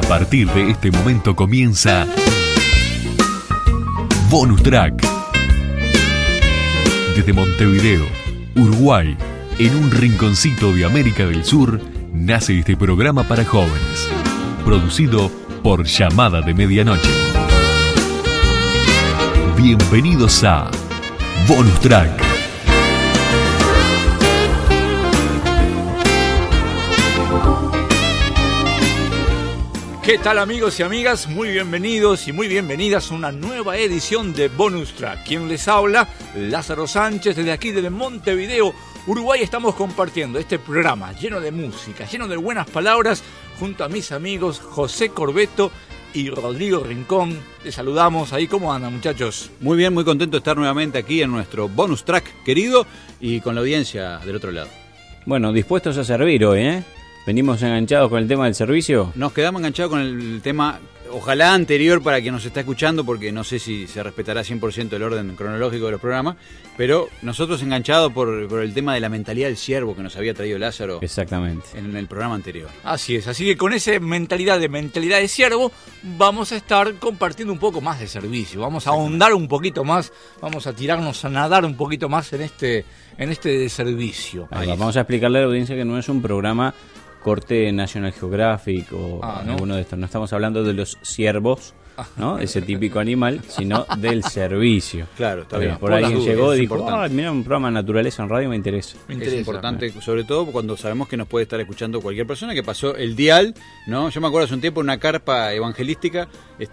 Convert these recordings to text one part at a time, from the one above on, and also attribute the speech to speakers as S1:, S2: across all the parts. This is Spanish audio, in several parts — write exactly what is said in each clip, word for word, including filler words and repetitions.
S1: partir de este momento comienza Bonus Track. Desde Montevideo, Uruguay, en un rinconcito de América del Sur, nace este programa para jóvenes, producido por Llamada de Medianoche. Bienvenidos a Bonus Track.
S2: ¿Qué tal, amigos y amigas? Muy bienvenidos y muy bienvenidas a una nueva edición de Bonus Track. Quien les habla, Lázaro Sánchez, desde aquí, desde Montevideo, Uruguay. Estamos compartiendo este programa lleno de música, lleno de buenas palabras, junto a mis amigos José Corbeto y Rodrigo Rincón. Les saludamos ahí. ¿Cómo andan, muchachos?
S3: Muy bien, muy contento de estar nuevamente aquí en nuestro Bonus Track querido y con la audiencia del otro lado.
S4: Bueno, dispuestos a servir hoy, ¿eh? Venimos enganchados con el tema del servicio.
S3: Nos quedamos enganchados con el tema, ojalá anterior para quien nos está escuchando, porque no sé si se respetará cien por ciento el orden cronológico de los programas, pero nosotros enganchados por, por el tema de la mentalidad del siervo que nos había traído Lázaro.
S4: Exactamente.
S3: En el programa anterior.
S2: Así es, así que con esa mentalidad de mentalidad de siervo vamos a estar compartiendo un poco más de servicio, vamos a ahondar un poquito más, vamos a tirarnos a nadar un poquito más en este, en este servicio.
S4: Ahí va, vamos a explicarle a la audiencia que no es un programa corte National Geographic o
S2: ah, ¿no?
S4: alguno de estos. No estamos hablando de los ciervos, ¿no? Ese típico animal, sino del servicio.
S3: Claro, está
S4: bien.
S3: bien.
S4: Por, por alguien dudas, llegó y dijo, ah, mira, un programa de naturaleza en radio me interesa.
S3: Me interesa. Es importante, sobre todo cuando sabemos que nos puede estar escuchando cualquier persona que pasó el dial, ¿no? Yo me acuerdo hace un tiempo en una carpa evangelística,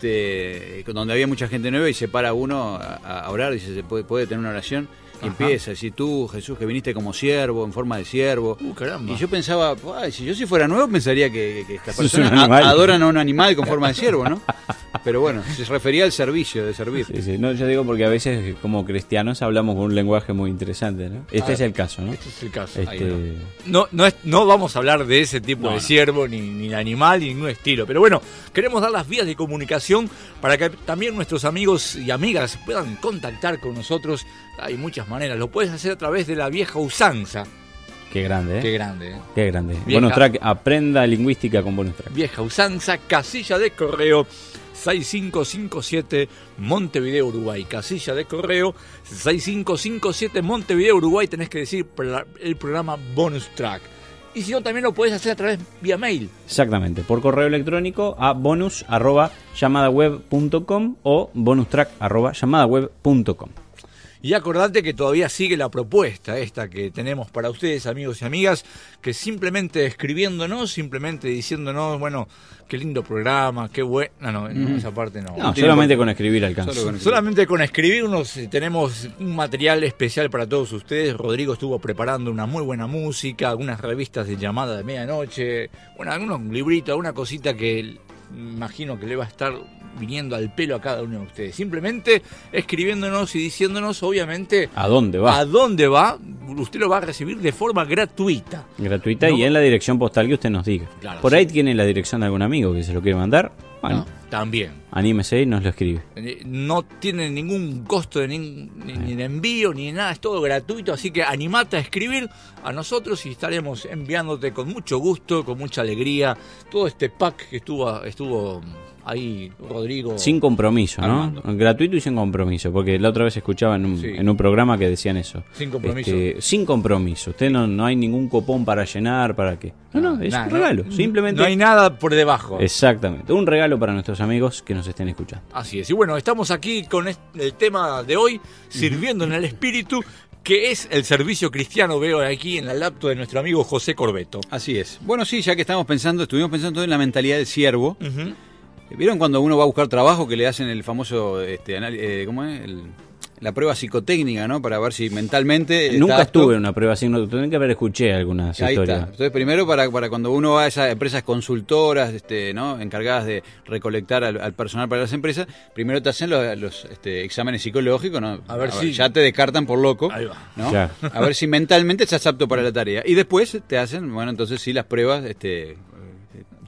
S3: este, donde había mucha gente nueva y se para uno a, a orar, dice, ¿se puede, puede tener una oración? Y empieza, si tú, Jesús, que viniste como siervo, en forma de siervo.
S2: Uh, caramba.
S3: Y yo pensaba, si yo si fuera nuevo, pensaría que, que estas personas a, adoran a un animal con forma de siervo, ¿no? Pero bueno, se refería al servicio, de servir.
S4: Sí, sí. No, yo digo porque a veces, como cristianos, hablamos con un lenguaje muy interesante, ¿no? Este ah, es el caso, ¿no?
S2: Este es el caso.
S4: Este...
S2: Ahí no, no, es, no vamos a hablar de ese tipo no, de siervo, ni, ni de animal, ni ningún estilo. Pero bueno, queremos dar las vías de comunicación para que también nuestros amigos y amigas puedan contactar con nosotros. Hay muchas maneras. Lo puedes hacer a través de la vieja usanza.
S4: Qué grande, ¿eh?
S2: Qué grande, ¿eh?
S4: Qué grande. Vieja, Bonus Track, aprenda lingüística con Bonus Track.
S2: Vieja usanza, casilla de correo seis cinco cinco siete Montevideo, Uruguay. Casilla de correo seis cinco cinco siete Montevideo, Uruguay. Tenés que decir el programa Bonus Track. Y si no, también lo puedes hacer a través vía mail.
S4: Exactamente, por correo electrónico a bonus arroba llamadaweb punto com o bonustrack arroba llamadaweb punto com.
S2: Y acordate que todavía sigue la propuesta esta que tenemos para ustedes, amigos y amigas, que simplemente escribiéndonos, simplemente diciéndonos, bueno, qué lindo programa, qué bueno... No, no, mm. esa parte no.
S4: No, solamente con escribir alcanza.
S2: Solo con escribir. Solamente con escribirnos tenemos un material especial para todos ustedes. Rodrigo estuvo preparando una muy buena música, algunas revistas de Llamada de Medianoche, bueno, algunos libritos, alguna cosita que imagino que le va a estar viniendo al pelo a cada uno de ustedes. Simplemente escribiéndonos y diciéndonos, obviamente,
S4: ¿a dónde va?
S2: ¿A dónde va? Usted lo va a recibir de forma gratuita.
S4: Gratuita, ¿no? Y en la dirección postal que usted nos diga. Claro, por sí. Ahí tiene la dirección de algún amigo que se lo quiere mandar. Bueno,
S2: no, también.
S4: Anímese y nos lo escribe.
S2: No tiene ningún costo de ni, ni, ni de envío ni de nada, es todo gratuito, así que animate a escribir a nosotros y estaremos enviándote con mucho gusto, con mucha alegría, todo este pack que estuvo, estuvo ahí Rodrigo.
S4: Sin compromiso, ¿no? Armando. Gratuito y sin compromiso, porque la otra vez escuchaba en un, sí. en un programa que decían eso.
S2: Sin compromiso.
S4: Este, sin compromiso. Usted no, no hay ningún copón para llenar, para qué. No, no, es nada, un regalo. No, simplemente.
S2: No hay nada por debajo.
S4: Exactamente. Un regalo para nuestros amigos que nos estén escuchando.
S2: Así es. Y bueno, estamos aquí con el tema de hoy, sirviendo en el espíritu, que es el servicio cristiano, veo aquí en la laptop de nuestro amigo José Corbeto.
S3: Así es. Bueno, sí, ya que estamos pensando, estuvimos pensando en la mentalidad del siervo.
S2: Uh-huh.
S3: ¿Vieron cuando uno va a buscar trabajo que le hacen el famoso, este, eh, ¿cómo es? El, la prueba psicotécnica, ¿no? Para ver si mentalmente...
S4: Nunca estuve en una prueba psicotécnica, tengo que haber escuché algunas
S3: Ahí
S4: historias.
S3: Está. Entonces, primero para, para cuando uno va a esas empresas consultoras, este, ¿no? Encargadas de recolectar al, al personal para las empresas, primero te hacen los, los este, exámenes psicológicos, ¿no?
S2: A ver
S3: a
S2: si...
S3: Ver, ya te descartan por loco,
S2: Ahí va.
S3: ¿no?
S4: Claro.
S3: A ver si mentalmente estás apto para la tarea. Y después te hacen, bueno, entonces sí, las pruebas... este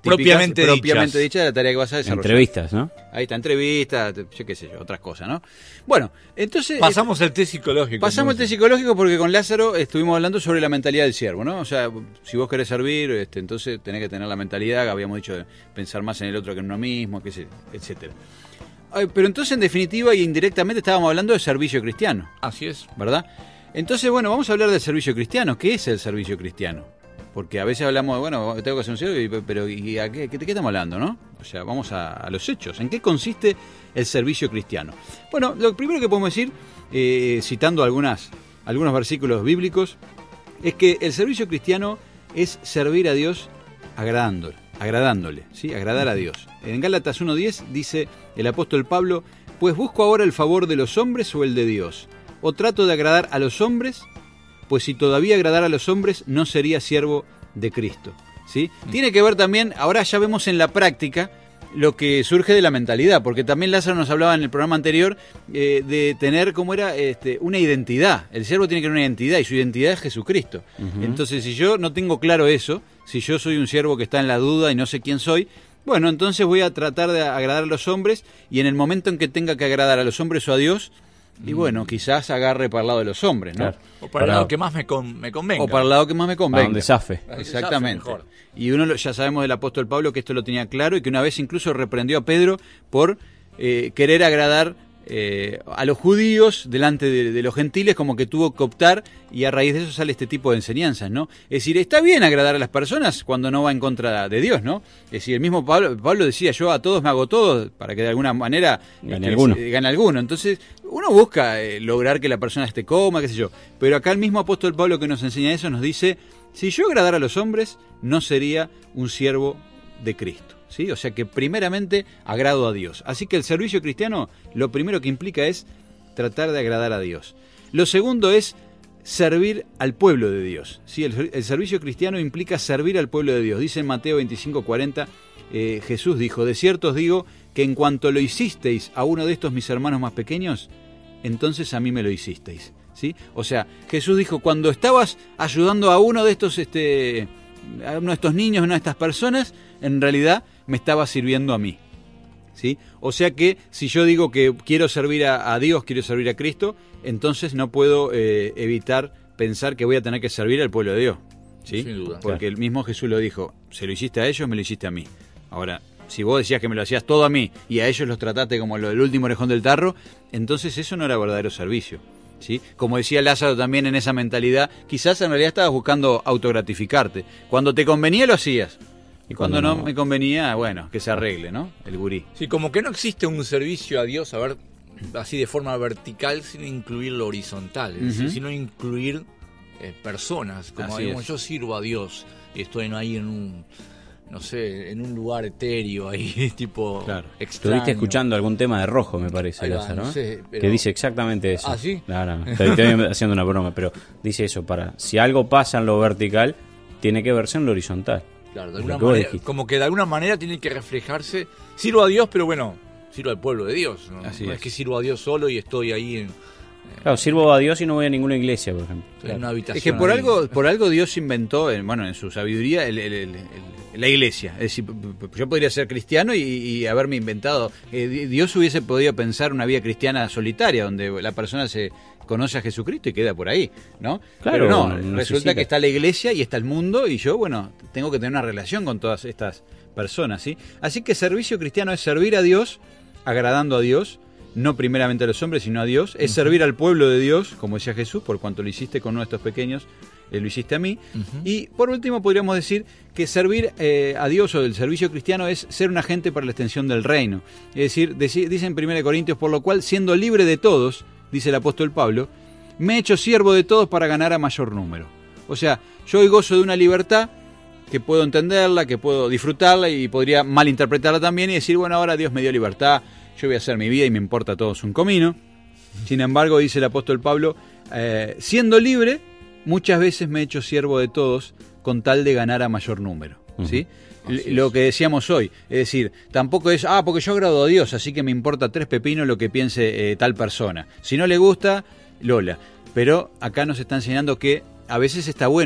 S2: propiamente,
S3: propiamente
S2: dichas.
S3: dicha de la tarea que vas a desarrollar.
S4: Entrevistas, ¿no?
S3: Ahí está, entrevistas, yo qué sé yo, otras cosas, ¿no? Bueno, entonces...
S2: Pasamos el test psicológico.
S3: Pasamos el test psicológico porque con Lázaro estuvimos hablando sobre la mentalidad del siervo, ¿no? O sea, si vos querés servir, este, entonces tenés que tener la mentalidad, habíamos dicho, de pensar más en el otro que en uno mismo, qué sé, etcétera. Ay, pero entonces, en definitiva y indirectamente, estábamos hablando de servicio cristiano.
S2: Así es.
S3: ¿Verdad? Entonces, bueno, vamos a hablar del servicio cristiano. ¿Qué es el servicio cristiano? Porque a veces hablamos de, bueno, tengo que ser un siervo, pero ¿y a qué, qué, qué estamos hablando, no? O sea, vamos a, a los hechos. ¿En qué consiste el servicio cristiano? Bueno, lo primero que podemos decir, eh, citando algunas, algunos versículos bíblicos, es que el servicio cristiano es servir a Dios agradándole, agradándole, ¿sí? Agradar a Dios. En Gálatas uno diez dice el apóstol Pablo, pues busco ahora el favor de los hombres o el de Dios, o trato de agradar a los hombres, pues si todavía agradara a los hombres no sería siervo de Cristo, ¿sí? Mm. Tiene que ver también, ahora ya vemos en la práctica lo que surge de la mentalidad, porque también Lázaro nos hablaba en el programa anterior eh, de tener, ¿cómo era? Este, una identidad. El siervo tiene que tener una identidad y su identidad es Jesucristo. Uh-huh. Entonces, si yo no tengo claro eso, si yo soy un siervo que está en la duda y no sé quién soy, bueno, entonces voy a tratar de agradar a los hombres y en el momento en que tenga que agradar a los hombres o a Dios, y bueno, quizás agarre para el lado de los hombres, ¿no?
S2: Claro. O para, para el lado que más me, con, me convenga.
S3: O para el lado que más me convenga.
S4: Para donde zafe.
S3: Exactamente. Y uno lo, ya sabemos del apóstol Pablo que esto lo tenía claro y que una vez incluso reprendió a Pedro por eh, querer agradar eh, a los judíos delante de, de los gentiles, como que tuvo que optar, y a raíz de eso sale este tipo de enseñanzas, ¿no? Es decir, está bien agradar a las personas cuando no va en contra de Dios, ¿no? Es decir, el mismo Pablo, Pablo decía, yo a todos me hago todo para que de alguna manera
S4: gane
S3: este,
S4: alguno.
S3: Gane alguno. Entonces, uno busca eh, lograr que la persona esté cómoda, qué sé yo. Pero acá el mismo apóstol Pablo que nos enseña eso nos dice, si yo agradara a los hombres, no sería un siervo de Cristo, ¿sí? O sea que primeramente agrado a Dios. Así que el servicio cristiano lo primero que implica es tratar de agradar a Dios. Lo segundo es servir al pueblo de Dios, ¿sí? El, el servicio cristiano implica servir al pueblo de Dios. Dice en Mateo veinticinco cuarenta, eh, Jesús dijo, de cierto os digo que en cuanto lo hicisteis a uno de estos mis hermanos más pequeños, entonces a mí me lo hicisteis, ¿sí? O sea, Jesús dijo, cuando estabas ayudando a uno de estos, este, a uno de estos niños, a una de estas personas, en realidad me estaba sirviendo a mí, ¿sí? O sea que si yo digo que quiero servir a, a Dios, quiero servir a Cristo, entonces no puedo eh, evitar pensar que voy a tener que servir al pueblo de Dios, ¿sí?
S2: Sin duda.
S3: Porque
S2: Claro.
S3: el mismo Jesús lo dijo, se lo hiciste a ellos, me lo hiciste a mí. Ahora, si vos decías que me lo hacías todo a mí y a ellos los trataste como lo del último orejón del tarro, entonces eso no era verdadero servicio, ¿sí? Como decía Lázaro también en esa mentalidad, quizás en realidad estabas buscando autogratificarte. Cuando te convenía lo hacías. Y cuando, cuando no, no me convenía, bueno, que se arregle, ¿no? El gurí.
S2: Sí, como que no existe un servicio a Dios, a ver, así de forma vertical sin incluir lo horizontal, es uh-huh. decir, sino incluir eh, personas, como digamos, yo sirvo a Dios y estoy ahí en un, no sé, en un lugar etéreo ahí, tipo
S4: claro.
S2: extraño.
S4: Estuviste escuchando algún tema de Rojo, me parece, va, Lázaro, no sé, pero... que dice exactamente eso.
S2: ¿Ah, sí?
S4: Claro, estoy, estoy haciendo una broma, pero dice eso, para si algo pasa en lo vertical, tiene que verse en lo horizontal.
S2: Claro, de alguna manera, como que de alguna manera tiene que reflejarse, sirvo a Dios, pero bueno, sirvo al pueblo de Dios, ¿no? Así no es. es que sirvo a Dios solo y estoy ahí en...
S4: Claro, sirvo a Dios y no voy a ninguna iglesia, por ejemplo.
S2: Claro. En una habitación.
S3: Es que por
S2: ahí.
S3: algo, por algo Dios inventó, en, bueno, en su sabiduría, el, el, el, el, la iglesia. Es decir, yo podría ser cristiano y, y haberme inventado. Eh, Dios hubiese podido pensar una vida cristiana solitaria, donde la persona se conoce a Jesucristo y queda por ahí, ¿no?
S4: Claro,
S3: pero no,
S4: no
S3: resulta
S4: necesita.
S3: que está la iglesia y está el mundo y yo, bueno, tengo que tener una relación con todas estas personas, ¿sí? Así que servicio cristiano es servir a Dios, agradando a Dios, no primeramente a los hombres, sino a Dios. Es uh-huh. servir al pueblo de Dios, como decía Jesús, por cuanto lo hiciste con uno de estos pequeños, eh, lo hiciste a mí. Uh-huh. Y por último podríamos decir que servir eh, a Dios o el servicio cristiano es ser un agente para la extensión del reino. Es decir, dec- dice en primera de Corintios, por lo cual, siendo libre de todos, dice el apóstol Pablo, me he hecho siervo de todos para ganar a mayor número. O sea, yo hoy gozo de una libertad que puedo entenderla, que puedo disfrutarla y podría malinterpretarla también y decir, bueno, ahora Dios me dio libertad, yo voy a hacer mi vida y me importa a todos un comino. Sin embargo, dice el apóstol Pablo, eh, siendo libre, muchas veces me he hecho siervo de todos con tal de ganar a mayor número, uh-huh. ¿sí? Lo que decíamos hoy, es decir, tampoco es, ah, porque yo agrado a Dios, así que me importa tres pepinos lo que piense eh, tal persona. Si no le gusta, Lola. Pero acá nos está enseñando que a veces está bueno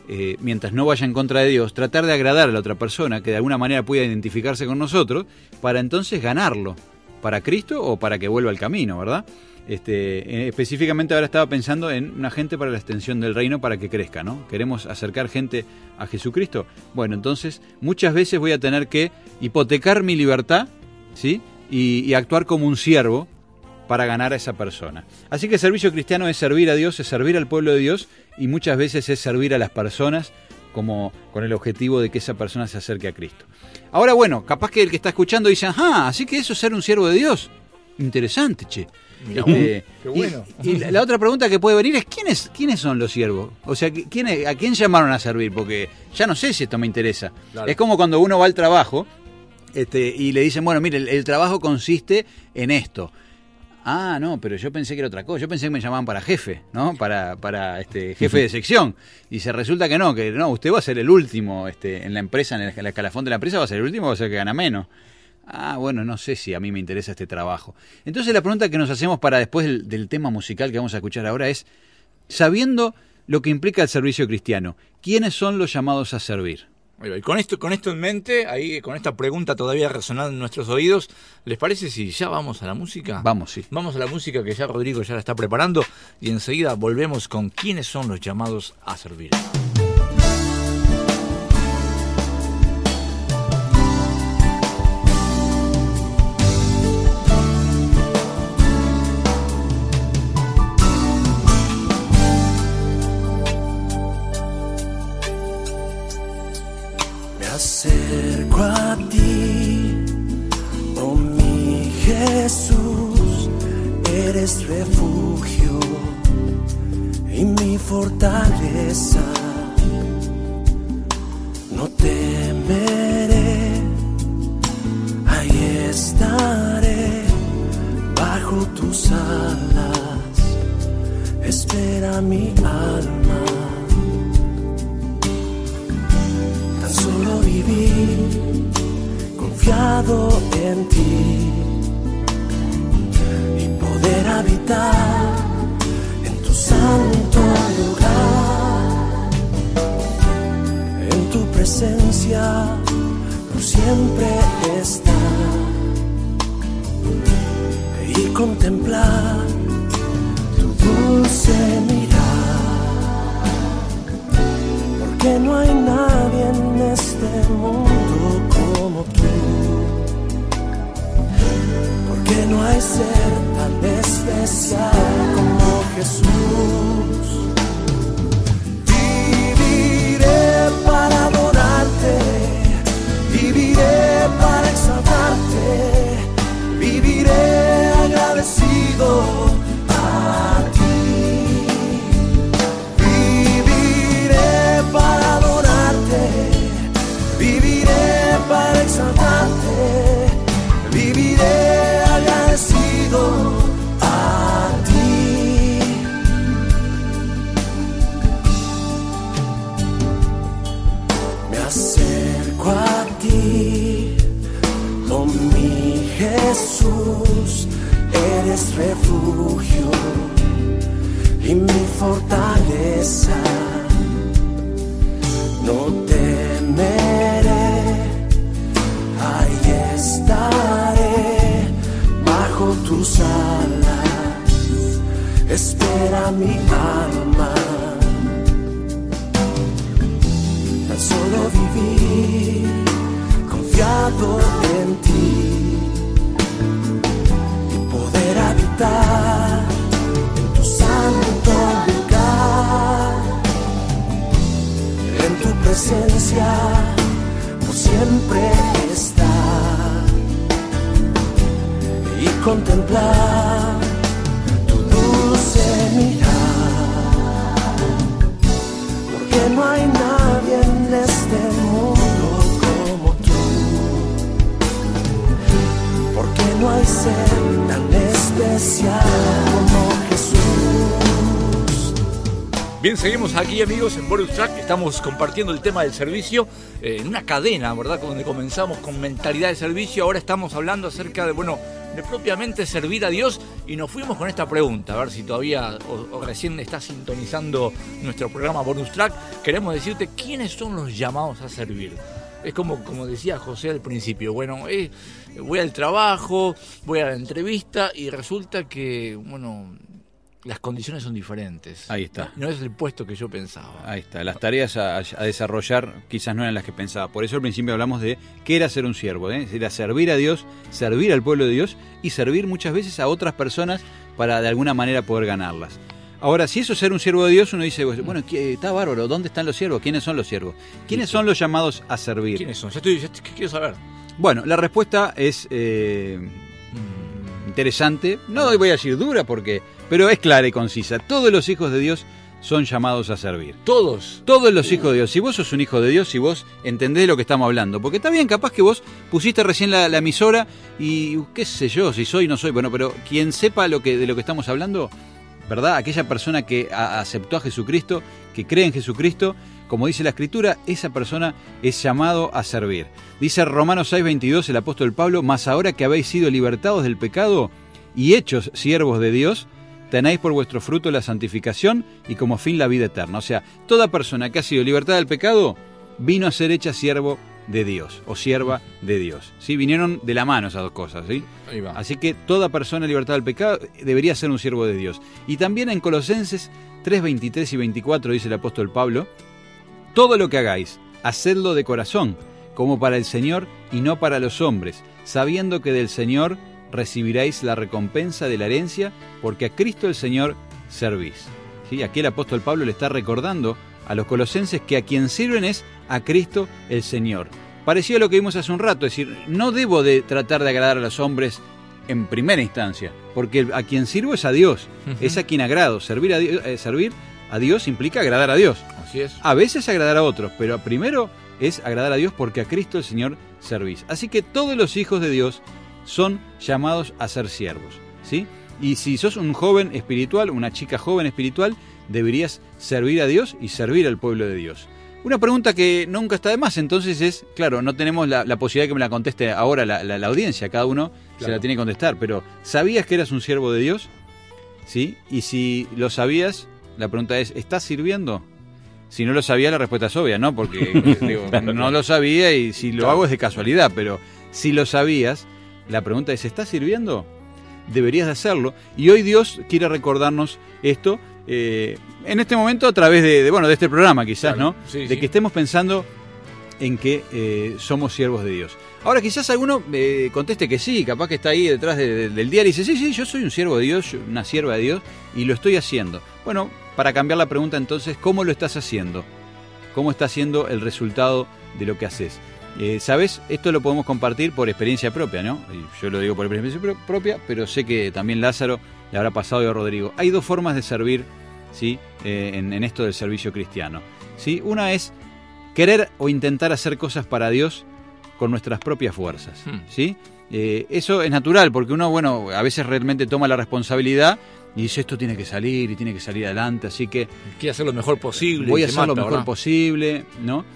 S3: eh, mientras no vaya en contra de Dios, tratar de agradar a la otra persona que de alguna manera pueda identificarse con nosotros, para entonces ganarlo, para Cristo o para que vuelva al camino, ¿verdad? Este, específicamente ahora estaba pensando en una gente para la extensión del reino para que crezca, ¿no? Queremos acercar gente a Jesucristo. Bueno, entonces muchas veces voy a tener que hipotecar mi libertad, ¿sí? Y, y actuar como un siervo para ganar a esa persona. Así que el servicio cristiano es servir a Dios, es servir al pueblo de Dios, y muchas veces es servir a las personas como con el objetivo de que esa persona se acerque a Cristo. Ahora, bueno, capaz que el que está escuchando dice, ajá, así que eso es ser un siervo de Dios. Interesante, che.
S2: Este, qué bueno.
S3: Y, y la, la otra pregunta que puede venir es, ¿quiénes, quiénes son los siervos? O sea, ¿quién, ¿a quién llamaron a servir? Porque ya no sé si esto me interesa. Claro. Es como cuando uno va al trabajo este, y le dicen, bueno, mire, el, el trabajo consiste en esto. Ah, no, pero yo pensé que era otra cosa. Yo pensé que me llamaban para jefe, ¿no? Para, para este jefe de sección. Y se resulta que no, que no, usted va a ser el último este, en la empresa, en el, en el escalafón de la empresa, va a ser el último, va a ser el que gana menos. Ah, bueno, no sé si a mí me interesa este trabajo. Entonces la pregunta que nos hacemos para después del, del tema musical que vamos a escuchar ahora es, sabiendo lo que implica el servicio cristiano, ¿quiénes son los llamados a servir?
S2: Y con esto, con esto en mente, ahí con esta pregunta todavía resonando en nuestros oídos, ¿les parece si ya vamos a la música?
S3: Vamos, sí.
S2: Vamos a la música que ya Rodrigo ya la está preparando y enseguida volvemos con quiénes son los llamados a servir.
S5: Acerco a ti, oh mi Jesús, eres refugio y mi fortaleza. No temeré, ahí estaré, bajo tus alas, espera mi alma. Solo vivir confiado en ti y poder habitar en tu santo lugar, en tu presencia por siempre estar y contemplar tu dulce mirar. Que no hay nadie en este mundo como tú, porque no hay ser tan especial como Jesús. Viviré para adorarte, viviré para exaltarte, viviré agradecido a ti. Para adorarte, viviré para exaltarte, viviré agradecido a ti. Me acerco a ti, oh mi Jesús, eres refugio y mi fortaleza. No temeré, ahí estaré, bajo tus alas, espera mi alma. Tan solo vivir confiado en ti y poder habitar en tu santo lugar, en tu presencia por siempre estar y contemplar tu dulce mirar, porque no hay nadie en este mundo como tú, porque no hay ser tan especial como Jesús.
S2: Bien, seguimos aquí, amigos, en Bonus Track. Estamos compartiendo el tema del servicio eh, en una cadena, ¿verdad? Donde comenzamos con mentalidad de servicio. Ahora estamos hablando acerca de, bueno, de propiamente servir a Dios, y nos fuimos con esta pregunta, a ver si todavía o, o recién estás sintonizando nuestro programa Bonus Track. Queremos decirte quiénes son los llamados a servir. Es como, como decía José al principio, bueno, eh, voy al trabajo, voy a la entrevista y resulta que, bueno, las condiciones son diferentes.
S3: Ahí está.
S2: No es el puesto que yo pensaba.
S3: Ahí está. Las tareas a, a desarrollar quizás no eran las que pensaba. Por eso al principio hablamos de qué era ser un siervo, ¿eh? Era servir a Dios, servir al pueblo de Dios y servir muchas veces a otras personas para de alguna manera poder ganarlas. Ahora, si eso es ser un siervo de Dios, uno dice, bueno, está bárbaro, ¿dónde están los siervos? ¿Quiénes son los siervos? ¿Quiénes son los llamados a servir?
S2: ¿Quiénes son? Ya estoy, ya estoy, quiero saber.
S3: Bueno, la respuesta es eh, interesante. No voy a decir dura, porque, pero es clara y concisa. Todos los hijos de Dios son llamados a servir.
S2: ¿Todos?
S3: Todos los hijos de Dios. Si vos sos un hijo de Dios, si vos entendés de lo que estamos hablando. Porque está bien, capaz que vos pusiste recién la, la emisora y qué sé yo, si soy o no soy. Bueno, pero quien sepa lo que, de lo que estamos hablando, ¿verdad? Aquella persona que a, aceptó a Jesucristo, que cree en Jesucristo, como dice la Escritura, esa persona es llamado a servir. Dice Romanos seis veintidós el apóstol Pablo, mas ahora que habéis sido libertados del pecado y hechos siervos de Dios, tenéis por vuestro fruto la santificación y como fin la vida eterna. O sea, toda persona que ha sido libertada del pecado vino a ser hecha siervo de Dios o sierva de Dios. ¿Sí? Vinieron de la mano esas dos cosas. ¿Sí?
S2: Ahí va.
S3: Así que toda persona libertada del pecado debería ser un siervo de Dios. Y también en Colosenses tres veintitrés y veinticuatro dice el apóstol Pablo, todo lo que hagáis, hacedlo de corazón, como para el Señor y no para los hombres, sabiendo que del Señor recibiréis la recompensa de la herencia, porque a Cristo el Señor servís. ¿Sí? Aquí el apóstol Pablo le está recordando a los colosenses que a quien sirven es a Cristo el Señor. Parecido a lo que vimos hace un rato, es decir, no debo de tratar de agradar a los hombres en primera instancia, porque a quien sirvo es a Dios, uh-huh. es a quien agrado. Servir a, Dios, eh, servir a Dios implica agradar a Dios.
S2: Así es.
S3: A veces agradar a otros, pero primero es agradar a Dios porque a Cristo el Señor servís. Así que todos los hijos de Dios son llamados a ser siervos, ¿sí? Y si sos un joven espiritual, una chica joven espiritual, deberías servir a Dios y servir al pueblo de Dios. Una pregunta que nunca está de más, entonces es, claro, no tenemos la, la posibilidad de que me la conteste ahora la, la, la audiencia, cada uno claro. se la tiene que contestar, pero ¿sabías que eras un siervo de Dios? ¿Sí? Y si lo sabías, la pregunta es, ¿estás sirviendo? Si no lo sabía, la respuesta es obvia, ¿no? Porque digo, no lo sabía y si lo hago es de casualidad, pero si lo sabías, la pregunta es, ¿estás sirviendo? Deberías de hacerlo. Y hoy Dios quiere recordarnos esto, eh, en este momento a través de, de, bueno, de este programa quizás, claro, ¿no? Sí, de sí. que estemos pensando en que eh, somos siervos de Dios. Ahora quizás alguno eh, conteste que sí, capaz que está ahí detrás de, de, del diario y dice, sí, sí, yo soy un siervo de Dios, una sierva de Dios y lo estoy haciendo. Bueno, para cambiar la pregunta entonces, ¿cómo lo estás haciendo? ¿Cómo está siendo el resultado de lo que haces? Eh, ¿Sabes? Esto lo podemos compartir por experiencia propia, ¿no? Y yo lo digo por experiencia pro- propia, pero sé que también Lázaro le habrá pasado y a Rodrigo. Hay dos formas de servir, ¿sí? Eh, en, en esto del servicio cristiano, ¿sí? Una es querer o intentar hacer cosas para Dios con nuestras propias fuerzas, ¿sí? Eh, eso es natural, porque uno, bueno, a veces realmente toma la responsabilidad y dice, esto tiene que salir y tiene que salir adelante, así que...
S2: Quiere hacer lo mejor posible.
S3: Voy a hacer
S2: mata,
S3: lo mejor
S2: ¿verdad?
S3: posible, ¿no?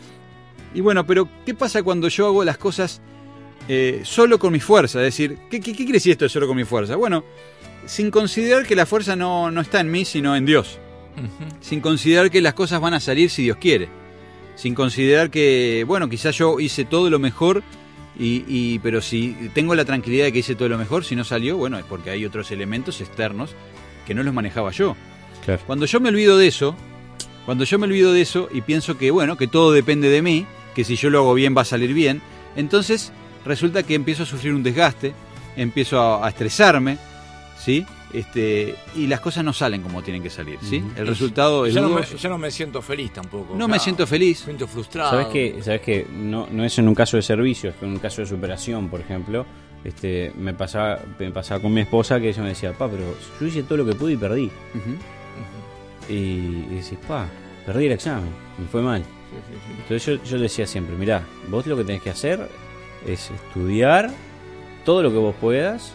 S3: Y bueno, pero ¿qué pasa cuando yo hago las cosas eh, solo con mi fuerza? Es decir, ¿qué, qué, qué quiere decir esto de solo con mi fuerza? Bueno, sin considerar que la fuerza no, no está en mí, sino en Dios. Uh-huh. Sin considerar que las cosas van a salir si Dios quiere. Sin considerar que, bueno, quizás yo hice todo lo mejor, y, y pero si tengo la tranquilidad de que hice todo lo mejor, si no salió, bueno, es porque hay otros elementos externos que no los manejaba yo.
S4: Claro.
S3: Cuando yo me olvido de eso, cuando yo me olvido de eso y pienso que, bueno, que todo depende de mí, que si yo lo hago bien va a salir bien, entonces resulta que empiezo a sufrir un desgaste, empiezo a, a estresarme, ¿sí? Este, y las cosas no salen como tienen que salir, ¿sí? El resultado es
S2: ya no, me,
S3: dudoso.
S2: ya no me siento feliz tampoco.
S3: No
S2: claro.
S3: me siento feliz.
S2: Me siento frustrado.
S4: ¿Sabes que, sabes que no, no es en un caso de servicio, es en un caso de superación, por ejemplo? Este, me pasaba, me pasaba con mi esposa que ella me decía, pa, pero yo hice todo lo que pude y perdí. Uh-huh. Y, y decís, pa, perdí el examen, me fue mal. Sí, sí, sí. Entonces yo, yo decía siempre, mirá, vos lo que tenés que hacer es estudiar todo lo que vos puedas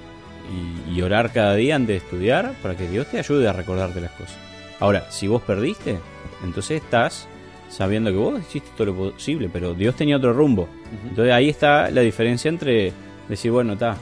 S4: y, y orar cada día antes de estudiar para que Dios te ayude a recordarte las cosas. Ahora, si vos perdiste, entonces estás sabiendo que vos hiciste todo lo posible, pero Dios tenía otro rumbo. Uh-huh. Entonces ahí está la diferencia entre decir, bueno, está,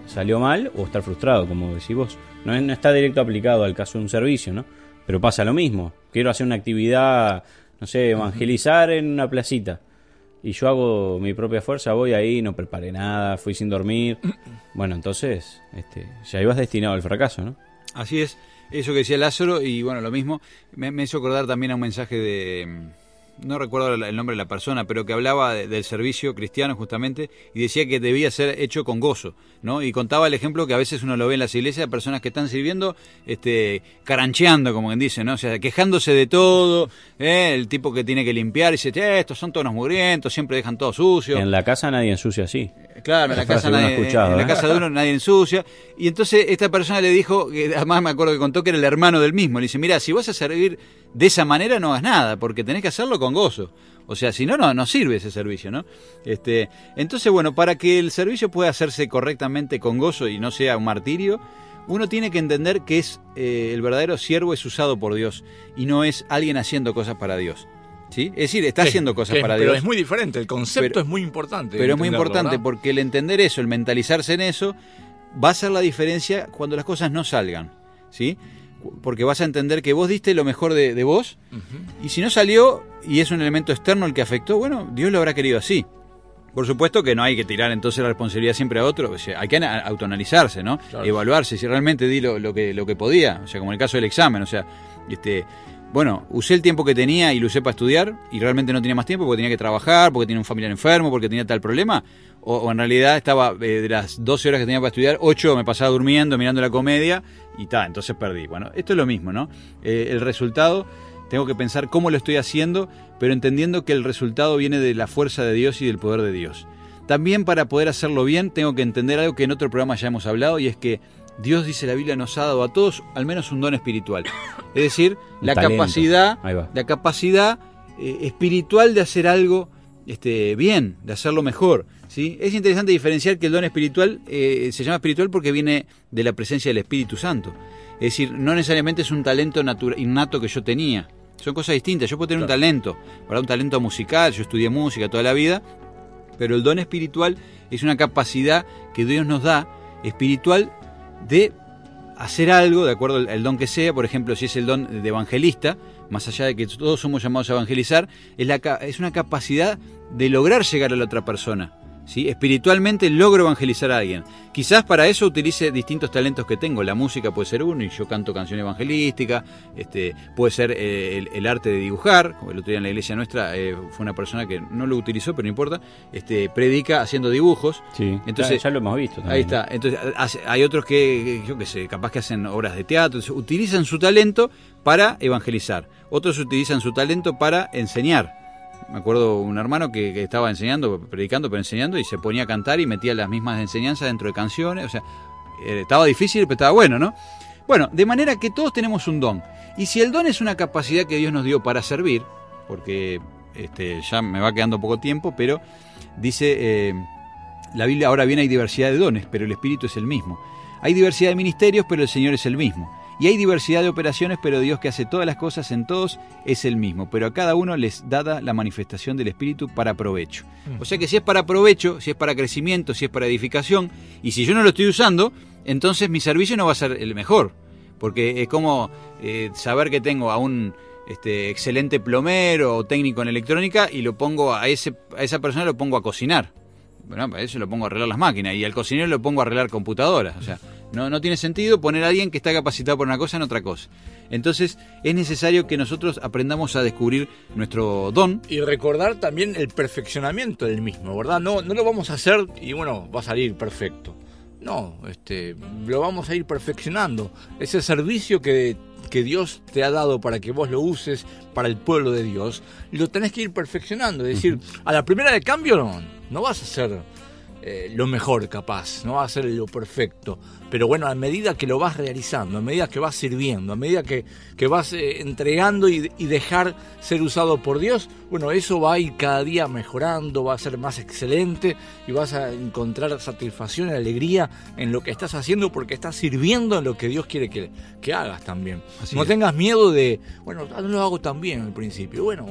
S4: salió mal o estar frustrado, como decís vos. No, es, no está directo aplicado al caso de un servicio, ¿no? Pero pasa lo mismo. Quiero hacer una actividad, no sé, evangelizar en una placita. Y yo hago mi propia fuerza, voy ahí, no preparé nada, fui sin dormir. Bueno, entonces, este, ya ibas destinado al fracaso, ¿no?
S3: Así es, eso que decía Lázaro, y bueno, lo mismo, me, me hizo acordar también a un mensaje de, no recuerdo el nombre de la persona, pero que hablaba de, del servicio cristiano justamente, y decía que debía ser hecho con gozo, ¿no? Y contaba el ejemplo que a veces uno lo ve en las iglesias, personas que están sirviendo, este, carancheando, como quien dice, ¿no? O sea, quejándose de todo, ¿eh? El tipo que tiene que limpiar, y dice, che, estos son todos unos mugrientos, siempre dejan todo sucio.
S4: En la casa nadie ensucia así.
S3: Claro, en la, casa, nadie, escuchado, en la ¿eh? casa de uno nadie ensucia. Y entonces esta persona le dijo, que además me acuerdo que contó que era el hermano del mismo, le dice, mira, si vas a servir de esa manera no hagas nada, porque tenés que hacerlo con gozo. O sea, si no, no, no sirve ese servicio, ¿no? Este, entonces, bueno, para que el servicio pueda hacerse correctamente con gozo y no sea un martirio, uno tiene que entender que es eh, el verdadero siervo es usado por Dios y no es alguien haciendo cosas para Dios. ¿Sí? Es decir, está haciendo cosas
S2: que,
S3: para
S2: pero
S3: Dios.
S2: Pero es muy diferente, el concepto
S3: pero,
S2: es muy importante.
S3: Pero es muy importante,
S2: ¿verdad?
S3: Porque el entender eso, el mentalizarse en eso, va a hacer la diferencia cuando las cosas no salgan, ¿sí? Porque vas a entender que vos diste lo mejor de, de vos, uh-huh. y si no salió, y es un elemento externo el que afectó, bueno, Dios lo habrá querido así. Por supuesto que no hay que tirar entonces la responsabilidad siempre a otro, o sea, hay que autoanalizarse, ¿no? Claro. Evaluarse si realmente di lo, lo, que, lo que podía, o sea, como en el caso del examen, o sea, este... Bueno, usé el tiempo que tenía y lo usé para estudiar y realmente no tenía más tiempo porque tenía que trabajar, porque tenía un familiar enfermo, porque tenía tal problema. O, o en realidad estaba eh, de las doce horas que tenía para estudiar, ocho me pasaba durmiendo, mirando la comedia y tal, entonces perdí. Bueno, esto es lo mismo, ¿no? Eh, el resultado, tengo que pensar cómo lo estoy haciendo, pero entendiendo que el resultado viene de la fuerza de Dios y del poder de Dios. También para poder hacerlo bien tengo que entender algo que en otro programa ya hemos hablado y es que Dios, dice la Biblia, nos ha dado a todos al menos un don espiritual. Es decir, la
S4: talento.
S3: capacidad, la capacidad eh, espiritual de hacer algo este, bien, de hacerlo mejor, ¿sí? Es interesante diferenciar que el don espiritual eh, se llama espiritual porque viene de la presencia del Espíritu Santo. Es decir, no necesariamente es un talento natura, innato que yo tenía. Son cosas distintas. Yo puedo tener claro. un talento, ¿verdad? Un talento musical, yo estudié música toda la vida, pero el don espiritual es una capacidad que Dios nos da, espiritual, de hacer algo, de acuerdo al, al don que sea. Por ejemplo, si es el don de evangelista, más allá de que todos somos llamados a evangelizar, es, la, es una capacidad de lograr llegar a la otra persona, ¿sí? Espiritualmente logro evangelizar a alguien. Quizás para eso utilice distintos talentos que tengo. La música puede ser uno, y yo canto canción evangelística. Este, puede ser eh, el, el arte de dibujar, como el otro día en la iglesia nuestra eh, fue una persona que no lo utilizó, pero no importa, este, predica haciendo dibujos.
S4: Sí, entonces, ya, ya lo hemos visto también.
S3: Ahí está. Entonces hace, hay otros que, yo qué sé, capaz que hacen obras de teatro. Entonces, utilizan su talento para evangelizar. Otros utilizan su talento para enseñar. Me acuerdo un hermano que, que estaba enseñando, predicando, pero enseñando, y se ponía a cantar y metía las mismas enseñanzas dentro de canciones. O sea, eh, estaba difícil, pero estaba bueno, ¿no? Bueno, de manera que todos tenemos un don. Y si el don es una capacidad que Dios nos dio para servir, porque este, ya me va quedando poco tiempo, pero dice eh, la Biblia, ahora bien hay diversidad de dones, pero el Espíritu es el mismo. Hay diversidad de ministerios, pero el Señor es el mismo. Y hay diversidad de operaciones, pero Dios, que hace todas las cosas en todos, es el mismo. Pero a cada uno les dada la manifestación del Espíritu para provecho. O sea que si es para provecho, si es para crecimiento, si es para edificación, y si yo no lo estoy usando, entonces mi servicio no va a ser el mejor. Porque es como eh, saber que tengo a un este, excelente plomero o técnico en electrónica y lo pongo a, ese, a esa persona lo pongo a cocinar. Bueno, para eso lo pongo a arreglar las máquinas, y al cocinero lo pongo a arreglar computadoras. O sea, no, no tiene sentido poner a alguien que está capacitado por una cosa en otra cosa. Entonces es necesario que nosotros aprendamos a descubrir nuestro don.
S2: Y recordar también el perfeccionamiento del mismo, ¿verdad? No, no lo vamos a hacer y bueno, va a salir perfecto. No, este, lo vamos a ir perfeccionando. Ese servicio que, que Dios te ha dado para que vos lo uses para el pueblo de Dios, lo tenés que ir perfeccionando. Es decir, uh-huh. a la primera de cambio no, no vas a hacer eh, lo mejor capaz, no vas a hacer lo perfecto. Pero bueno, a medida que lo vas realizando, a medida que vas sirviendo, a medida que, que vas eh, entregando y, y dejar ser usado por Dios, bueno, eso va a ir cada día mejorando, va a ser más excelente y vas a encontrar satisfacción y alegría en lo que estás haciendo, porque estás sirviendo en lo que Dios quiere que, que hagas también. Así no es. Tengas miedo de, bueno, no lo hago tan bien al principio. Bueno,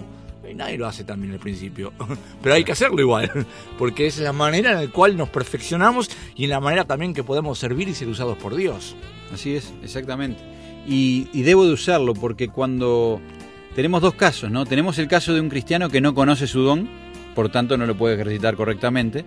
S2: Y nadie lo hace también al principio, pero hay que hacerlo igual, porque es la manera en la cual nos perfeccionamos y en la manera también que podemos servir y ser usados por Dios.
S3: Así es, exactamente. Y, y debo de usarlo porque cuando tenemos dos casos, ¿no? Tenemos el caso de un cristiano que no conoce su don, por tanto no lo puede ejercitar correctamente,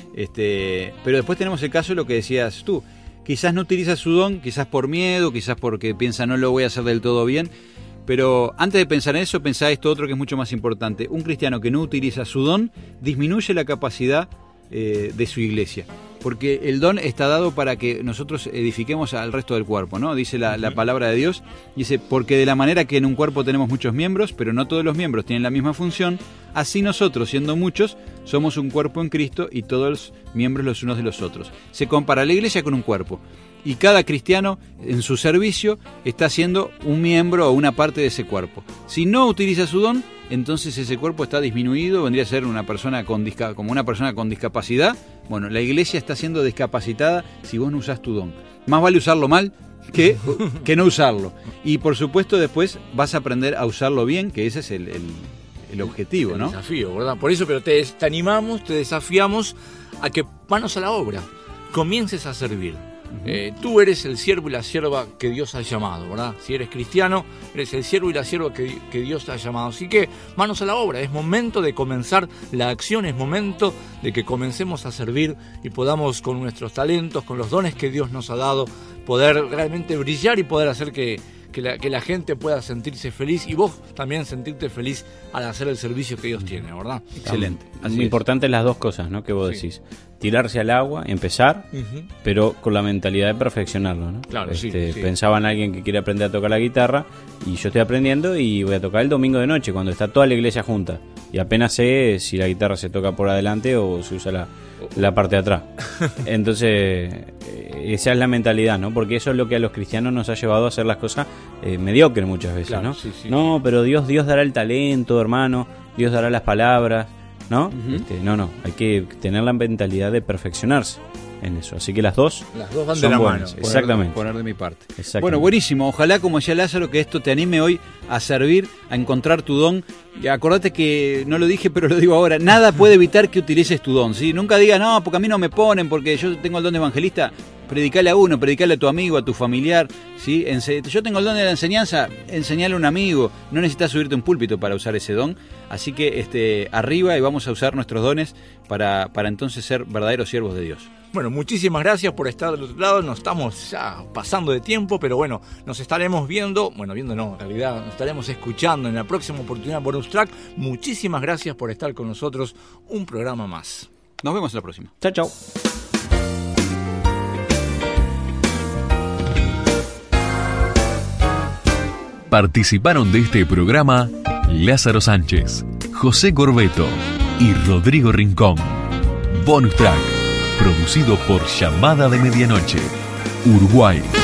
S3: este, pero después tenemos el caso de lo que decías tú, quizás no utiliza su don, quizás por miedo, quizás porque piensa no lo voy a hacer del todo bien. Pero antes de pensar en eso, pensá esto otro que es mucho más importante. Un cristiano que no utiliza su don disminuye la capacidad eh, de su iglesia. Porque el don está dado para que nosotros edifiquemos al resto del cuerpo, ¿no? Dice la, la palabra de Dios, dice, porque de la manera que en un cuerpo tenemos muchos miembros, pero no todos los miembros tienen la misma función, así nosotros, siendo muchos, somos un cuerpo en Cristo y todos los miembros los unos de los otros. Se compara la iglesia con un cuerpo. Y cada cristiano en su servicio está siendo un miembro o una parte de ese cuerpo. Si no utiliza su don, entonces ese cuerpo está disminuido, vendría a ser una persona con disca, como una persona con discapacidad. Bueno, la iglesia está siendo discapacitada si vos no usás tu don. Más vale usarlo mal que, que no usarlo. Y por supuesto después vas a aprender a usarlo bien, que ese es el, el, el objetivo, ¿no?
S2: El desafío, ¿verdad? Por eso, pero te, te animamos, te desafiamos a que manos a la obra, comiences a servir. Eh, tú eres el siervo y la sierva que Dios ha llamado, ¿verdad? Si eres cristiano, eres el siervo y la sierva que, que Dios te ha llamado. Así que manos a la obra, es momento de comenzar la acción, es momento de que comencemos a servir y podamos con nuestros talentos, con los dones que Dios nos ha dado, poder realmente brillar y poder hacer que, que, la, que la gente pueda sentirse feliz y vos también sentirte feliz al hacer el servicio que Dios tiene, ¿verdad?
S3: Excelente.
S4: Así Muy importantes las dos cosas, ¿no? Que vos sí. decís. Tirarse al agua, empezar, uh-huh. pero con la mentalidad de perfeccionarlo, ¿no?
S2: Claro,
S4: este,
S2: sí, sí.
S4: Pensaba en alguien que quiere aprender a tocar la guitarra y yo estoy aprendiendo y voy a tocar el domingo de noche cuando está toda la iglesia junta y apenas sé si la guitarra se toca por adelante o se usa la, la parte de atrás. Entonces, esa es la mentalidad, ¿no? Porque eso es lo que a los cristianos nos ha llevado a hacer las cosas eh, mediocres muchas veces,
S2: claro,
S4: ¿no?
S2: Sí, sí,
S4: no, pero Dios, Dios dará el talento, hermano, Dios dará las palabras, ¿no? Uh-huh. Este, no, no, hay que tener la mentalidad de perfeccionarse en eso. Así que las dos,
S2: las dos van
S4: son
S2: de la
S4: buenas.
S2: mano.
S4: Exactamente.
S3: Poner, poner de mi parte. Bueno, buenísimo. Ojalá, como decía Lázaro, que esto te anime hoy a servir, a encontrar tu don. Y acordate que, no lo dije, pero lo digo ahora, nada puede evitar que utilices tu don, ¿sí? Nunca digas, no, porque a mí no me ponen, porque yo tengo el don de evangelista. Predicale a uno, predicale a tu amigo, a tu familiar, ¿sí? Yo tengo el don de la enseñanza, enseñale a un amigo. No necesitas subirte a un púlpito para usar ese don. Así que este, arriba y vamos a usar nuestros dones para, para entonces ser verdaderos siervos de Dios.
S2: Bueno, muchísimas gracias por estar del otro lado. Nos estamos ya pasando de tiempo, pero bueno, nos estaremos viendo, bueno, viendo no, en realidad nos estaremos escuchando en la próxima oportunidad Bonus Track. Muchísimas gracias por estar con nosotros. Un programa más.
S3: Nos vemos en la próxima.
S4: Chao, chao.
S1: Participaron de este programa Lázaro Sánchez, José Corbeto y Rodrigo Rincón. Bonus Track, producido por Llamada de Medianoche, Uruguay.